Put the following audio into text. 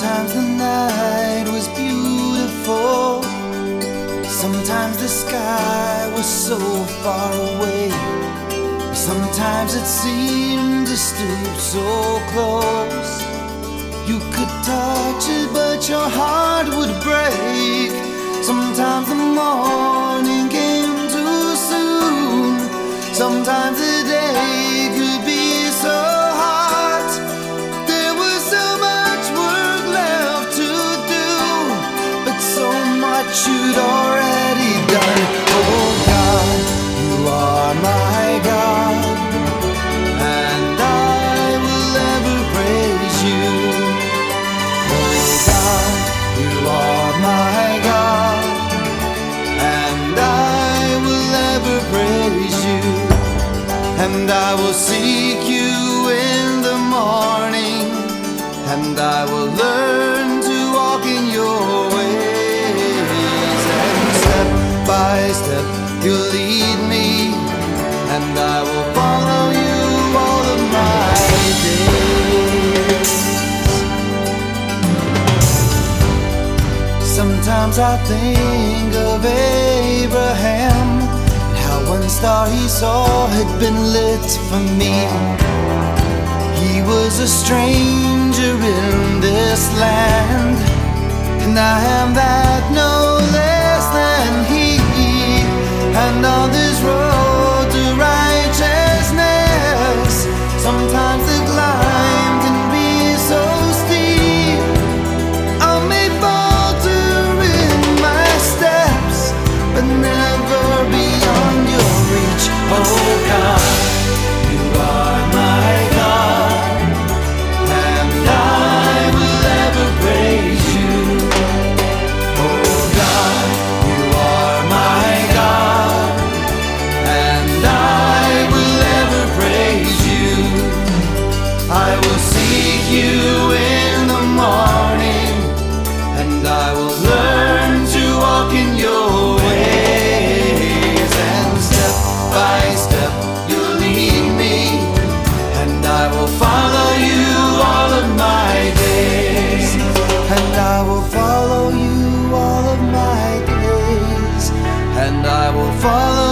Sometimes the night was beautiful, sometimes the sky was so far away, sometimes it seemed to stoop so close. You could touch it but your heart would break. Sometimes the morning came too soon, sometimes the day could be so hot. There was so much work left to do, but so much you'd already done. Oh God, you are my God, and I will ever praise you. Oh God, you are my God, and I will ever praise you. And I will seek you in the morning, and I will learn to walk in your ways. And step by step you lead me, and I will follow you all of my days. Sometimes I think of Abraham, how one star he saw had been lit for me. He was a stranger in this land, and I am that no less than he. And on this road to righteousness, sometimes the climb can be so steep. I may falter in my steps, but never beyond your reach. Oh God, you are my God, and I will ever praise you. Oh God, you are my God, and I will ever praise you. I will seek you in the morning, and I will learn to walk in your ways. And step by step you lead me, and I will follow you all of my days. And I will follow you all of my days. And I will follow